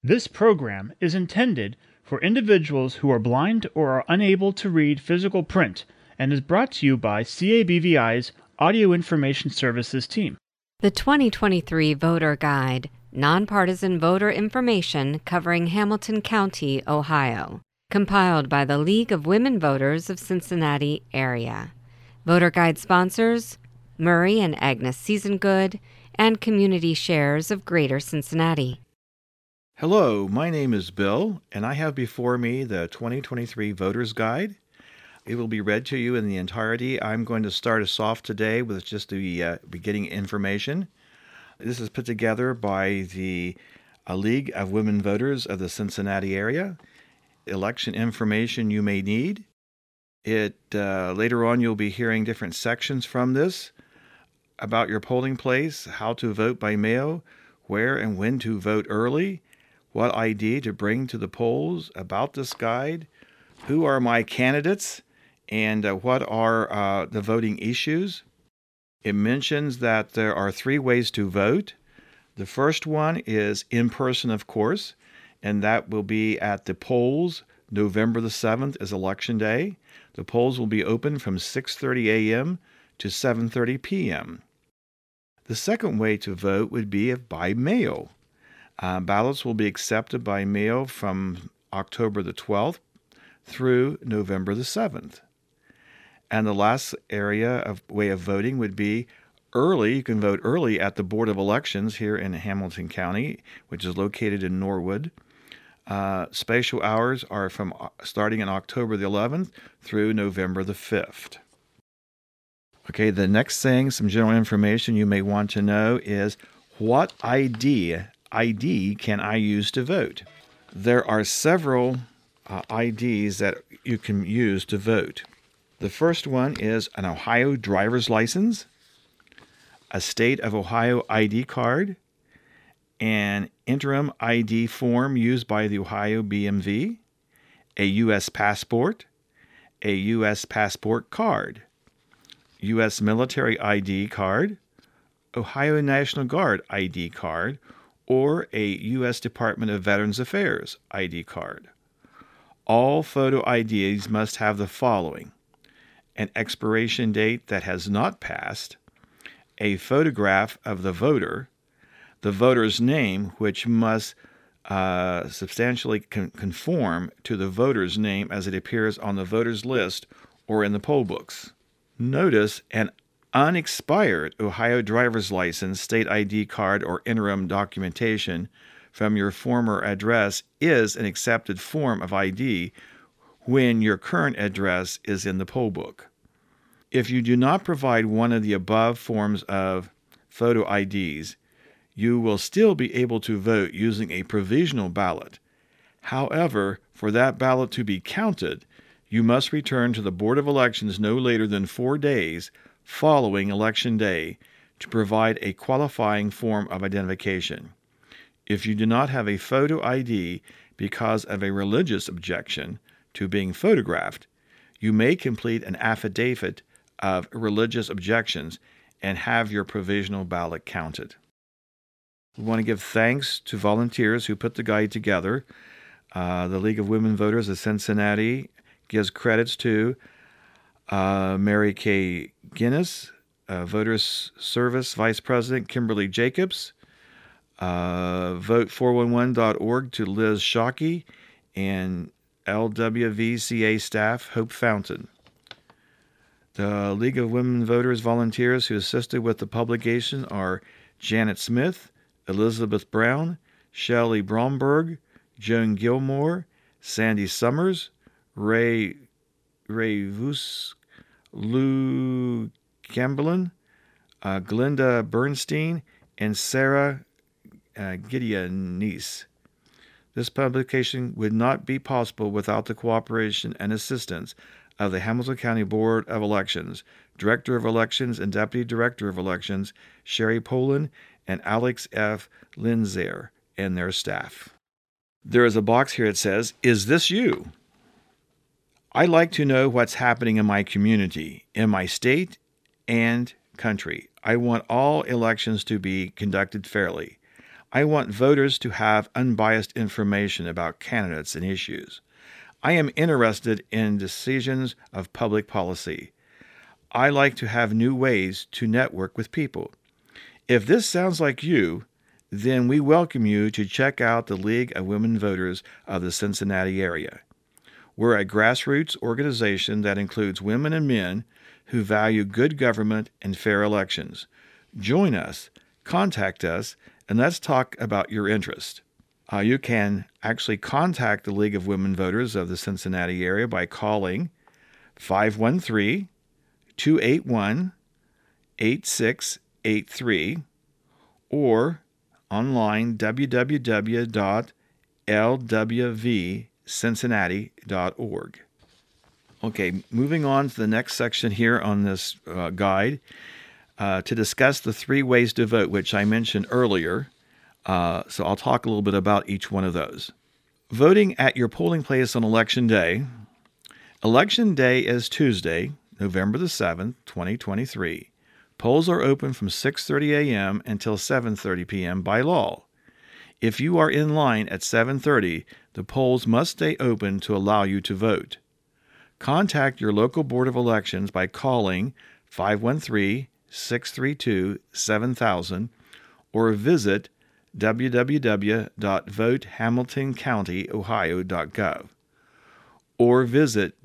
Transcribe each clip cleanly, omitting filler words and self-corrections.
This program is intended for individuals who are blind or are unable to read physical print and is brought to you by CABVI's Audio Information Services team. The 2023 Voter Guide, nonpartisan voter information covering Hamilton County, Ohio, compiled by the League of Women Voters of Cincinnati area. Voter Guide sponsors Murray and Agnes Seasongood and Community Shares of Greater Cincinnati. Hello, my name is Bill, and I have before me the 2023 Voter's Guide. It will be read to you in the entirety. I'm going to start us off today with just the beginning information. This is put together by the League of Women Voters of the Cincinnati area. Election information you may need. Later on, you'll be hearing different sections from this about your polling place, how to vote by mail, where and when to vote early, what ID to bring to the polls, about this guide, who are my candidates, and what are the voting issues. It mentions that there are 3 ways to vote. The first one is in person, of course, and that will be at the polls. November the 7th is Election Day. The polls will be open from 6:30 a.m. to 7:30 p.m. The second way to vote would be by mail. Ballots will be accepted by mail from October the 12th through November the 7th. And the last way of voting would be early. You can vote early at the Board of Elections here in Hamilton County, which is located in Norwood. Special hours are from starting on October the 11th through November the 5th. Okay, the next thing, some general information you may want to know is what ID can I use to vote? There are several IDs that you can use to vote. The first one is an Ohio driver's license, a state of Ohio ID card, an interim ID form used by the Ohio BMV, a U.S. passport, a U.S. passport card, U.S. military ID card, Ohio National Guard ID card, or a U.S. Department of Veterans Affairs ID card. All photo IDs must have the following: an expiration date that has not passed, a photograph of the voter's name, which must substantially conform to the voter's name as it appears on the voter's list or in the poll books. Notice an unexpired Ohio driver's license, state ID card, or interim documentation from your former address is an accepted form of ID when your current address is in the poll book. If you do not provide one of the above forms of photo IDs, you will still be able to vote using a provisional ballot. However, for that ballot to be counted, you must return to the Board of Elections no later than 4 days following Election Day to provide a qualifying form of identification. If you do not have a photo ID because of a religious objection to being photographed, you may complete an affidavit of religious objections and have your provisional ballot counted. We want to give thanks to volunteers who put the guide together. The League of Women Voters of Cincinnati gives credits to Mary Kay Guinness, Voters Service Vice President Kimberly Jacobs, Vote411.org to Liz Shockey, and LWVCA staff Hope Fountain. The League of Women Voters volunteers who assisted with the publication are Janet Smith, Elizabeth Brown, Shelley Bromberg, Joan Gilmore, Sandy Summers, Ray Vus, Lou Camberlin, Glenda Bernstein, and Sarah Gideonese. This publication would not be possible without the cooperation and assistance of the Hamilton County Board of Elections, Director of Elections and Deputy Director of Elections, Sherry Poland and Alex F. Lindsay, and their staff. There is a box here that says, "Is this you?" I like to know what's happening in my community, in my state, and country. I want all elections to be conducted fairly. I want voters to have unbiased information about candidates and issues. I am interested in decisions of public policy. I like to have new ways to network with people. If this sounds like you, then we welcome you to check out the League of Women Voters of the Cincinnati area. We're a grassroots organization that includes women and men who value good government and fair elections. Join us, contact us, and let's talk about your interest. You can actually contact the League of Women Voters of the Cincinnati area by calling 513-281-8683 or online www.lwvcincinnati.org. Okay, moving on to the next section here on this guide to discuss the 3 ways to vote, which I mentioned earlier. So I'll talk a little bit about each one of those. Voting at your polling place on Election Day. Election Day is Tuesday, November the 7th, 2023. Polls are open from 6:30 a.m. until 7:30 p.m. by law. If you are in line at 7:30, the polls must stay open to allow you to vote. Contact your local Board of Elections by calling 513-632-7000 or visit www.votehamiltoncountyohio.gov or visit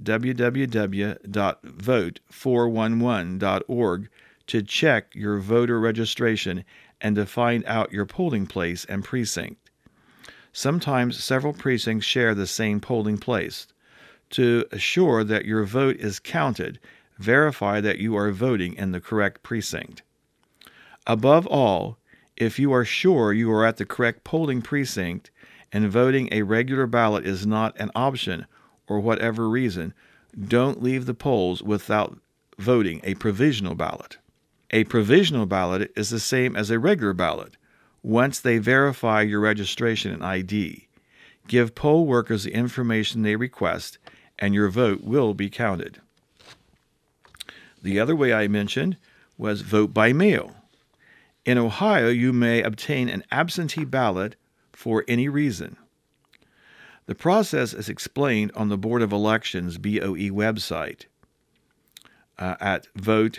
www.vote411.org to check your voter registration and to find out your polling place and precinct. Sometimes several precincts share the same polling place. To assure that your vote is counted, verify that you are voting in the correct precinct. Above all, if you are sure you are at the correct polling precinct and voting a regular ballot is not an option or whatever reason, don't leave the polls without voting a provisional ballot. A provisional ballot is the same as a regular ballot. Once they verify your registration and ID, give poll workers the information they request, and your vote will be counted. The other way I mentioned was vote by mail. In Ohio, you may obtain an absentee ballot for any reason. The process is explained on the Board of Elections BOE website at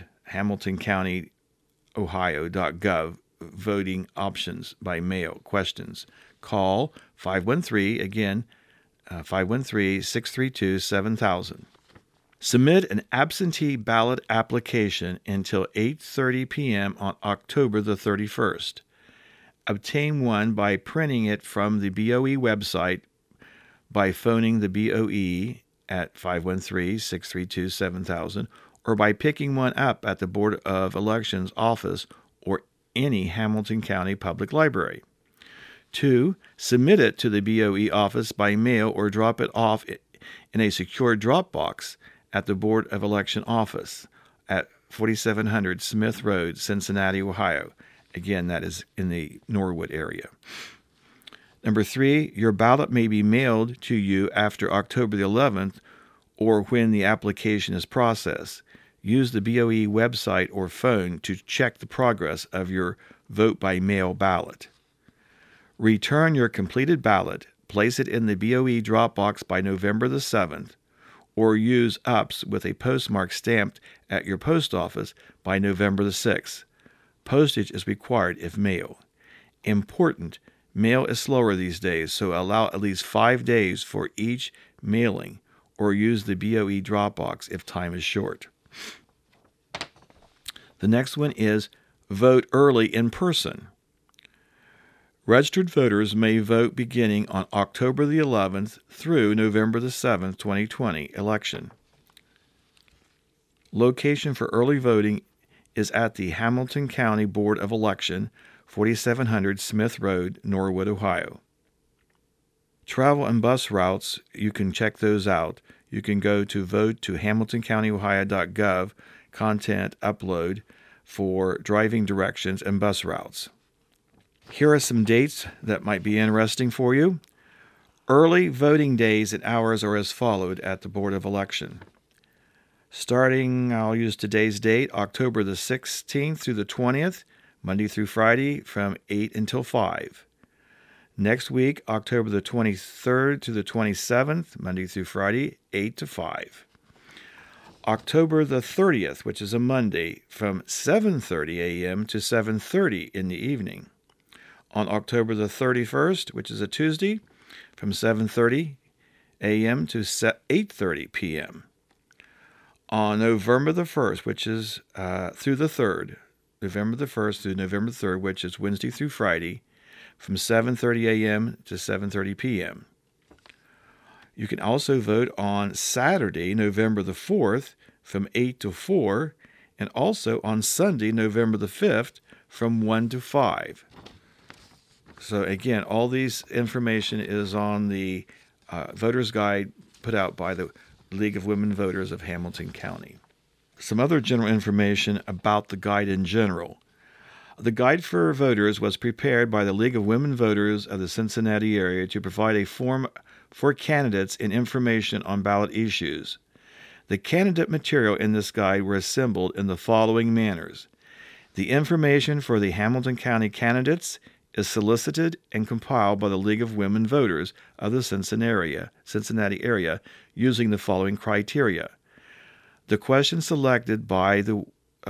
votehamiltoncountyohio.gov. Voting options by mail questions. Call 513-632-7000. Submit an absentee ballot application until 8:30 p.m. on October the 31st. Obtain one by printing it from the BOE website by phoning the BOE at 513-632-7000 or by picking one up at the Board of Elections office or any Hamilton County Public Library. 2. Submit it to the BOE office by mail or drop it off in a secure drop box at the Board of Election office at 4700 Smith Road, Cincinnati, Ohio. Again, that is in the Norwood area. Number 3, your ballot may be mailed to you after October the 11th or when the application is processed. Use the BOE website or phone to check the progress of your vote-by-mail ballot. Return your completed ballot, place it in the BOE drop box by November the 7th, or use UPS with a postmark stamped at your post office by November the 6th. Postage is required if mail. Important, mail is slower these days, so allow at least 5 days for each mailing, or use the BOE drop box if time is short. The next one is vote early in person. Registered voters may vote beginning on October the 11th through November the 7th, 2020 election. Location for early voting is at the Hamilton County Board of Election, 4700 Smith Road, Norwood, Ohio. Travel and bus routes, you can check those out. You can go to vote.hamiltoncountyohio.gov, content upload for driving directions and bus routes. Here are some dates that might be interesting for you. Early voting days and hours are as followed at the Board of Election. Starting, I'll use today's date, October the 16th through the 20th, Monday through Friday from 8 until 5. Next week, October the 23rd to the 27th, Monday through Friday, 8 to 5. October the 30th, which is a Monday, from 7:30 a.m. to 7:30 in the evening. On October the 31st, which is a Tuesday, from 7:30 a.m. to 8:30 p.m. On November the 1st, which is through the 3rd, November the 1st through November 3rd, which is Wednesday through Friday, from 7:30 a.m. to 7:30 p.m. You can also vote on Saturday, November the 4th, from 8 to 4, and also on Sunday, November the 5th, from 1 to 5. So again, all these information is on the voter's guide put out by the League of Women Voters of Hamilton County. Some other general information about the guide in general. The guide for voters was prepared by the League of Women Voters of the Cincinnati area to provide a form for candidates and information on ballot issues. The candidate material in this guide were assembled in the following manners. The information for the Hamilton County candidates is solicited and compiled by the League of Women Voters of the Cincinnati area using the following criteria. The questions selected by the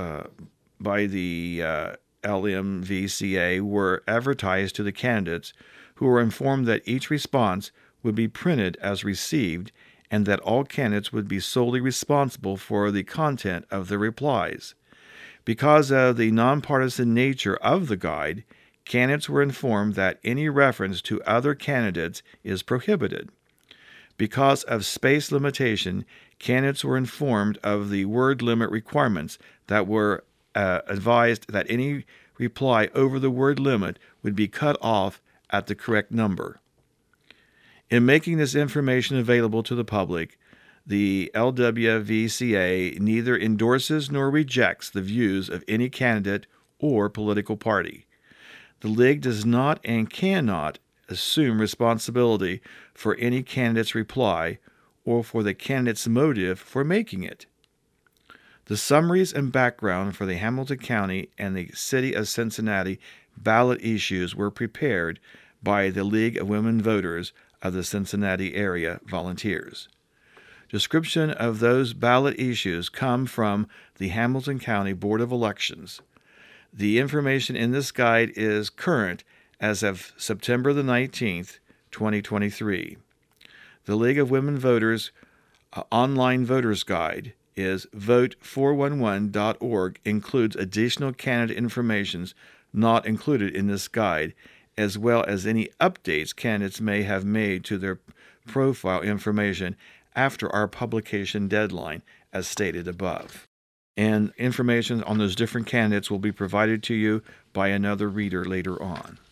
LMVCA were advertised to the candidates, who were informed that each response would be printed as received and that all candidates would be solely responsible for the content of the replies. Because of the nonpartisan nature of the guide, candidates were informed that any reference to other candidates is prohibited. Because of space limitation, candidates were informed of the word limit requirements that were advised that any reply over the word limit would be cut off at the correct number. In making this information available to the public, the LWVCA neither endorses nor rejects the views of any candidate or political party. The League does not and cannot assume responsibility for any candidate's reply or for the candidate's motive for making it. The summaries and background for the Hamilton County and the City of Cincinnati ballot issues were prepared by the League of Women Voters of the Cincinnati area volunteers. Description of those ballot issues come from the Hamilton County Board of Elections. The information in this guide is current as of September the 19th, 2023. The League of Women Voters online voters guide is vote411.org, includes additional candidate information not included in this guide, as well as any updates candidates may have made to their profile information after our publication deadline, as stated above. And information on those different candidates will be provided to you by another reader later on.